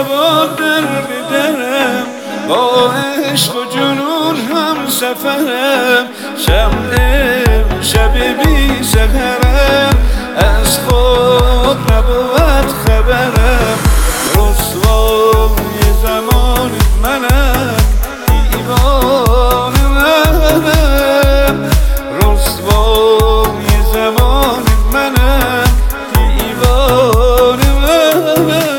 با در بدرم، با عشق و جنون هم سفرم. شب بی سحرم، از خود نبود خبرم. رسوای زمان منم، دیوانه منم. رسوای زمان منم، دیوانه منم.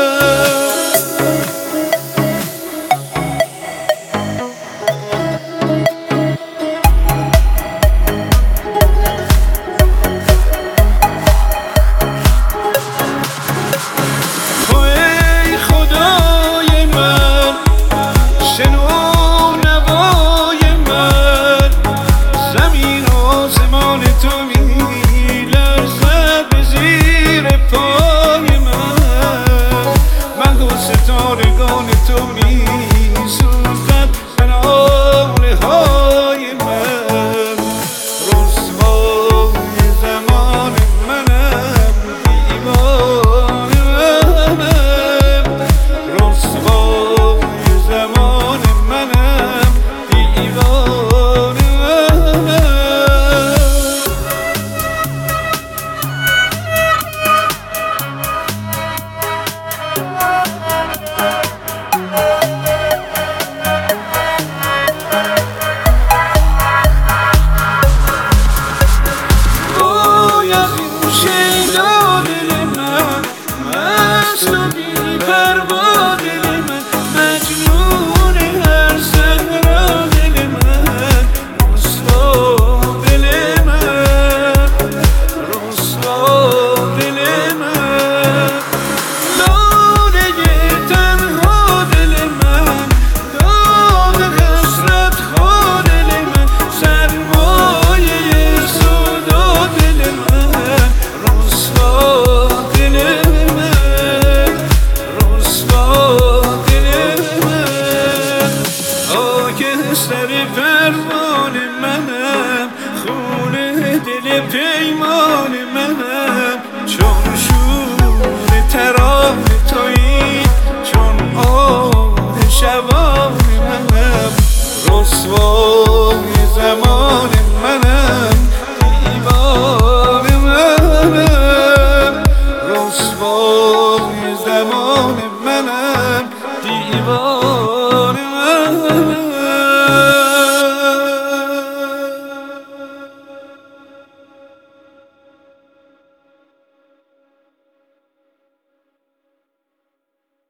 ستارگان تو می سوزد بناله های من. رسوای زمان منم، دیوانه منم. رسوای زمان منم، دیوانه منم. سر فرمان منم، خونه دل پیمان منم. چون شور ترانه تویی، چون آه شبان منم. رسوای زمان منم، دیوانه منم. رسوای زمان منم، دیوانه